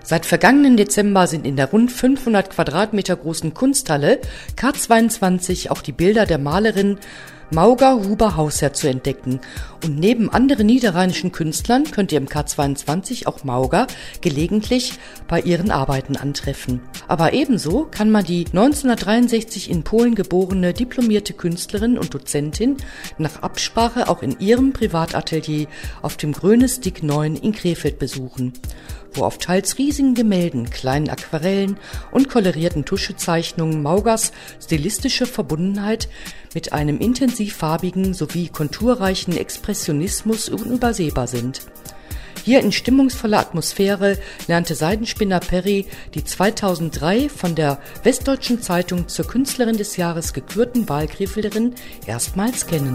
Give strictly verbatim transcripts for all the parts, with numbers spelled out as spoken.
Seit vergangenen Dezember sind in der rund fünfhundert Quadratmeter großen Kunsthalle K zweiundzwanzig auch die Bilder der Malerin Mauga Huber-Hausherr zu entdecken. Und neben anderen niederrheinischen Künstlern könnt ihr im K zweiundzwanzig auch Mauga gelegentlich bei ihren Arbeiten antreffen. Aber ebenso kann man die neunzehnhundertdreiundsechzig in Polen geborene diplomierte Künstlerin und Dozentin nach Absprache auch in ihrem Privatatelier auf dem Grönes-Dick neun in Krefeld besuchen, wo auf teils riesigen Gemälden, kleinen Aquarellen und kolorierten Tuschezeichnungen Maugas stilistische Verbundenheit mit einem intensiv farbigen sowie konturreichen Expressionismus unübersehbar sind. Hier in stimmungsvoller Atmosphäre lernte Seidenspinner Perry die zweitausenddrei von der Westdeutschen Zeitung zur Künstlerin des Jahres gekürten Wahlkrefelderin erstmals kennen.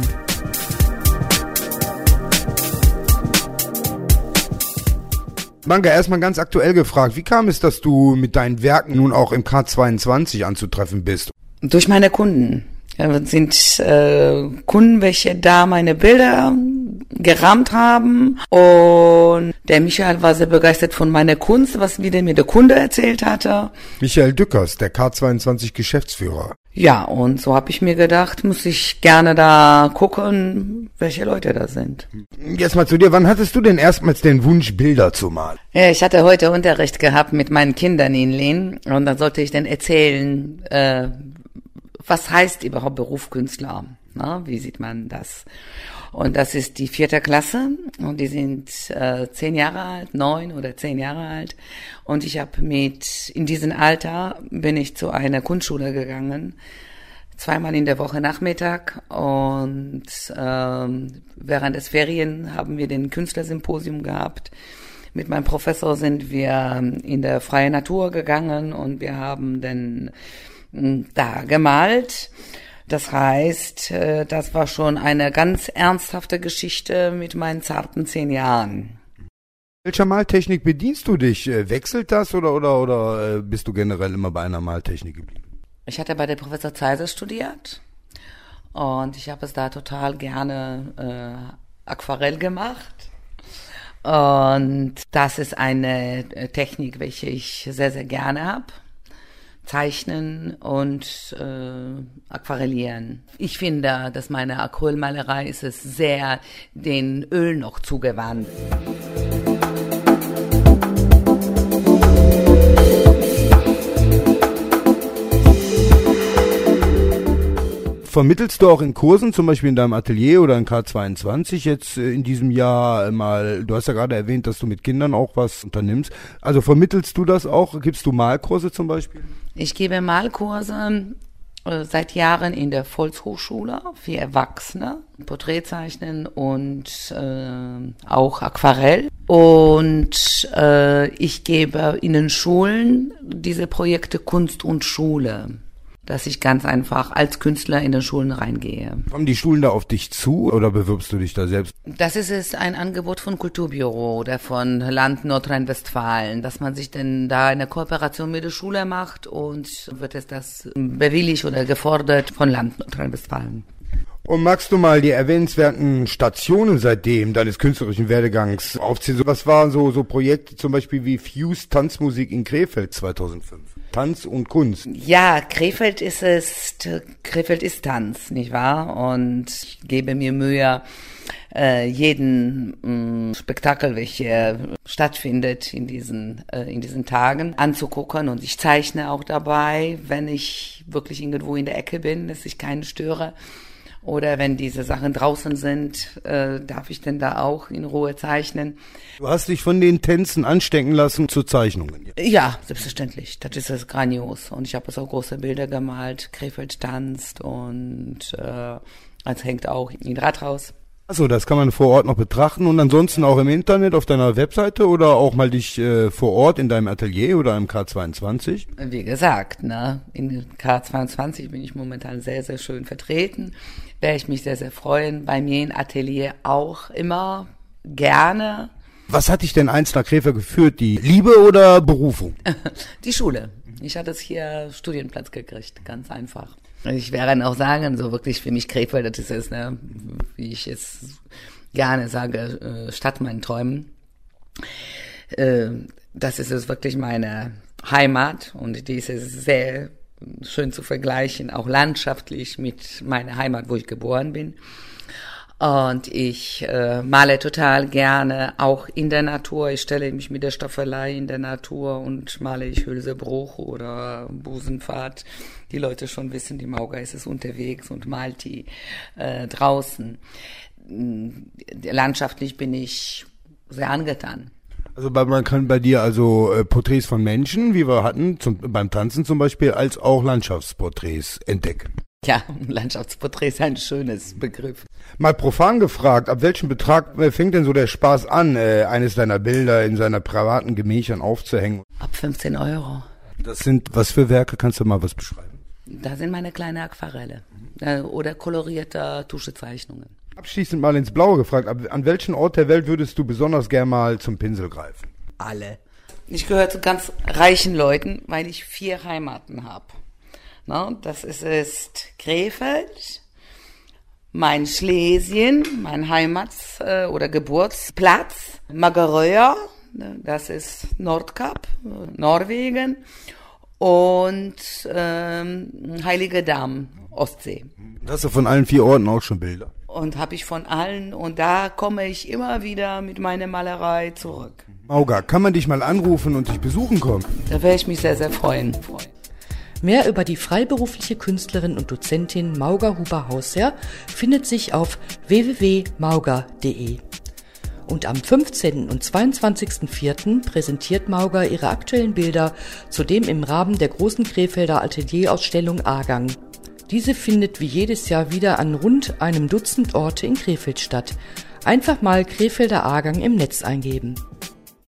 Manga, erstmal ganz aktuell gefragt, wie kam es, dass du mit deinen Werken nun auch im K zweiundzwanzig anzutreffen bist? Durch meine Kunden. Das sind äh, Kunden, welche da meine Bilder gerahmt haben, und der Michael war sehr begeistert von meiner Kunst, was wieder mir der Kunde erzählt hatte. Michael Dückers, der K zweiundzwanzig Geschäftsführer. Ja, und so habe ich mir gedacht, muss ich gerne da gucken, welche Leute da sind. Jetzt mal zu dir, wann hattest du denn erstmals den Wunsch, Bilder zu malen? Ja, ich hatte heute Unterricht gehabt mit meinen Kindern in Lehn, und dann sollte ich dann erzählen, äh, was heißt überhaupt Berufskünstler? Na, wie sieht man das? Und das ist die vierte Klasse, und die sind äh, zehn Jahre alt, neun oder zehn Jahre alt. Und ich habe mit, in diesem Alter bin ich zu einer Kunstschule gegangen, zweimal in der Woche Nachmittag. Und ähm, während des Ferien haben wir den Künstlersymposium gehabt. Mit meinem Professor sind wir in der freien Natur gegangen, und wir haben dann da gemalt. Das heißt, das war schon eine ganz ernsthafte Geschichte mit meinen zarten zehn Jahren. Welcher Maltechnik bedienst du dich? Wechselt das oder oder oder bist du generell immer bei einer Maltechnik geblieben? Ich hatte bei der Professor Zeiser studiert, und ich habe es da total gerne äh, Aquarell gemacht. Und das ist eine Technik, welche ich sehr, sehr gerne habe. Zeichnen und äh, Aquarellieren. Ich finde, dass meine Acrylmalerei ist es sehr den Öl noch zugewandt. Vermittelst du auch in Kursen, zum Beispiel in deinem Atelier oder in K zweiundzwanzig jetzt äh, in diesem Jahr mal, du hast ja gerade erwähnt, dass du mit Kindern auch was unternimmst, also vermittelst du das auch, gibst du Malkurse zum Beispiel? Ich gebe Malkurse äh, seit Jahren in der Volkshochschule für Erwachsene, Porträtzeichnen und äh, auch Aquarell. Und äh, ich gebe in den Schulen diese Projekte Kunst und Schule, dass ich ganz einfach als Künstler in den Schulen reingehe. Kommen die Schulen da auf dich zu oder bewirbst du dich da selbst? Das ist es ein Angebot von Kulturbüro oder von Land Nordrhein-Westfalen, dass man sich denn da eine Kooperation mit der Schule macht, und wird es das bewilligt oder gefordert von Land Nordrhein-Westfalen. Und magst du mal die erwähnenswerten Stationen seitdem deines künstlerischen Werdegangs aufzählen? Was waren so, so Projekte zum Beispiel wie Fuse Tanzmusik in Krefeld zweitausendfünf? Tanz und Kunst. Ja, Krefeld ist es, Krefeld ist Tanz, nicht wahr? Und ich gebe mir Mühe, äh, jeden mh, Spektakel, welcher stattfindet in diesen, äh, in diesen Tagen, anzugucken. Und ich zeichne auch dabei, wenn ich wirklich irgendwo in der Ecke bin, dass ich keinen störe. Oder wenn diese Sachen draußen sind, äh, darf ich denn da auch in Ruhe zeichnen. Du hast dich von den Tänzen anstecken lassen zu Zeichnungen? Ja, selbstverständlich. Das ist es grandios. Und ich habe so große Bilder gemalt. Krefeld tanzt, und äh, es hängt auch in Rathaus. Achso, das kann man vor Ort noch betrachten, und ansonsten auch im Internet auf deiner Webseite oder auch mal dich äh, vor Ort in deinem Atelier oder im K zweiundzwanzig? Wie gesagt, ne, in K zweiundzwanzig bin ich momentan sehr, sehr schön vertreten. Werde ich mich sehr, sehr freuen. Bei mir im Atelier auch immer gerne. Was hat dich denn einst nach Krefeld geführt, die Liebe oder Berufung? Die Schule. Ich hatte es hier Studienplatz gekriegt, ganz einfach. Ich werde dann auch sagen, so wirklich für mich Krefeld, das ist es, ne, wie ich es gerne sage, Stadt meinen Träumen. Äh, das ist es wirklich meine Heimat und die ist es sehr schön zu vergleichen, auch landschaftlich mit meiner Heimat, wo ich geboren bin. Und ich äh, male total gerne, auch in der Natur. Ich stelle mich mit der Staffelei in der Natur und male ich Hülsebruch oder Busenpfad. Die Leute schon wissen, die Mauga ist es unterwegs und malt die äh, draußen. Landschaftlich bin ich sehr angetan. Also bei, man kann bei dir also äh, Porträts von Menschen, wie wir hatten, zum, beim Tanzen zum Beispiel, als auch Landschaftsporträts entdecken. Ja, Landschaftsporträt ist ein schönes Begriff. Mal profan gefragt, ab welchem Betrag fängt denn so der Spaß an, äh, eines deiner Bilder in seiner privaten Gemächern aufzuhängen? Ab fünfzehn Euro. Das sind, was für Werke, kannst du mal was beschreiben? Da sind meine kleinen Aquarelle äh, oder kolorierte Tuschezeichnungen. Abschließend mal ins Blaue gefragt, ab, an welchen Ort der Welt würdest du besonders gern mal zum Pinsel greifen? Alle. Ich gehöre zu ganz reichen Leuten, weil ich vier Heimaten habe. No, das ist, ist Krefeld, mein Schlesien, mein Heimats- äh, oder Geburtsplatz, Mageröa, das ist Nordkap, Norwegen und ähm, Heilige Damm, Ostsee. Hast du von allen vier Orten auch schon Bilder? Und habe ich von allen und da komme ich immer wieder mit meiner Malerei zurück. Mauga, kann man dich mal anrufen und dich besuchen kommen? Da werde ich mich sehr, sehr freuen. Mehr über die freiberufliche Künstlerin und Dozentin Mauga Huber-Hausherr findet sich auf w w w punkt mauga punkt d e. Und am fünfzehnten und zweiundzwanzigsten vierten präsentiert Mauga ihre aktuellen Bilder, zudem im Rahmen der großen Krefelder Atelierausstellung Agang. Diese findet wie jedes Jahr wieder an rund einem Dutzend Orte in Krefeld statt. Einfach mal Krefelder Agang im Netz eingeben.